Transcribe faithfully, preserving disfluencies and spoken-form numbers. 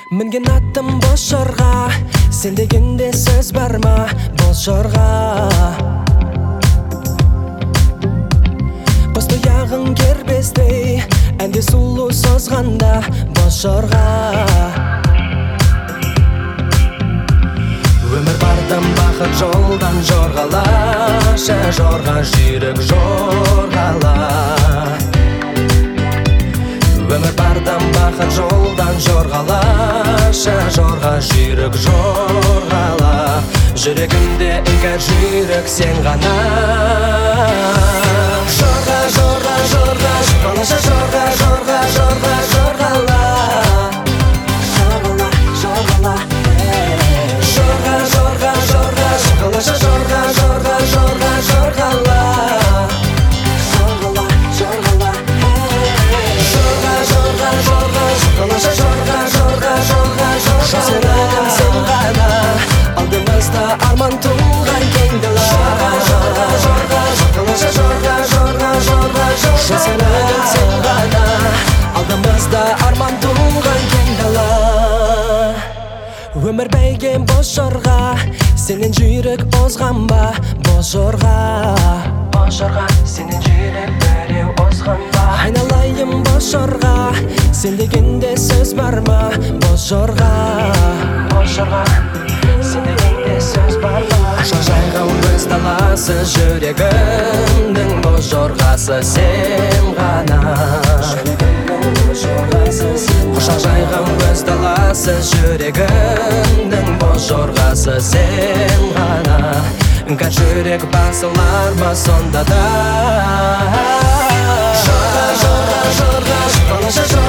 Мінген аттым бос жорға, сен дегенде сөз бар ма бос жорға? Бос тұяғың кербестей, әнде сұлу созғанда бос жорға. Өмір бардым бақыт жолдан жорғалаша, жорға жүйрік жорғала. Өмір бардым бақыт жолдан жорғалаша, жорға жүйрік жорғала. Жүрегімде іңкәр жүйрік сен ғана. Жорға, жорға, жорға, жорғалаша, жорға, жорға, жорға, жорғала. Жорғала, жорғала, жорға, жорға, жорға, жорғалаша, жорға, жорға, жорға, жорғала. Жорғала, жорғала, жорға, жорға, жорға, жорғалаша, жорға, жорға, жорға, жорғала. Сен ғана, алдымызда арман туған кең дала. Жорға, жорға, жорғалаша, жорға, жорға, жорға, жорғала. Сен ғана, алдымызда арман туған кең дала. Өмір бәйген бос жорға, сенен жүйрік озған ба бос жорға? Бос жорға, сенен жүйрік біреу озған ба? Айналайым бос жорға, сен дегенде сөз бар ма бос жорға? Бос жорға, сен дегенде сөз бар ма? Құшақ жайған өз даласы, жүрегімнің бос жорғасы сен ғана. Құшақ жайған өз даласы, жүрегімнің бос жорғасы сен ғана. Іңкәр жүрек басылар ма сонда да? Жорға, жорға, жорға, жорғалаша, жорға.